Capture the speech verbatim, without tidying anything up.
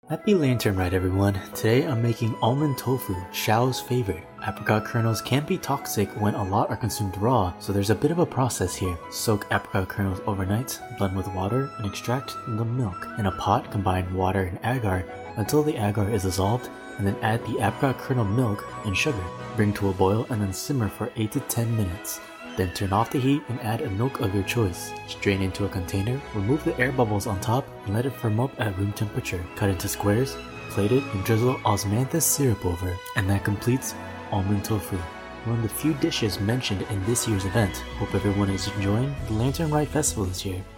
Happy Lantern Ride everyone! Today I'm making almond tofu, Xiao's favorite. Apricot kernels can be toxic when a lot are consumed raw, so there's a bit of a process here. Soak apricot kernels overnight, blend with water, and extract the milk. In a pot, combine water and agar until the agar is dissolved, and then add the apricot kernel milk and sugar. Bring to a boil and then simmer for eight to ten minutes. Then turn off the heat and add a milk of your choice. Strain into a container, remove the air bubbles on top, and let it firm up at room temperature. Cut into squares, plate it, and drizzle osmanthus syrup over. And that completes almond tofu, one of the few dishes mentioned in this year's event. Hope everyone is enjoying the Lantern Ride Festival this year.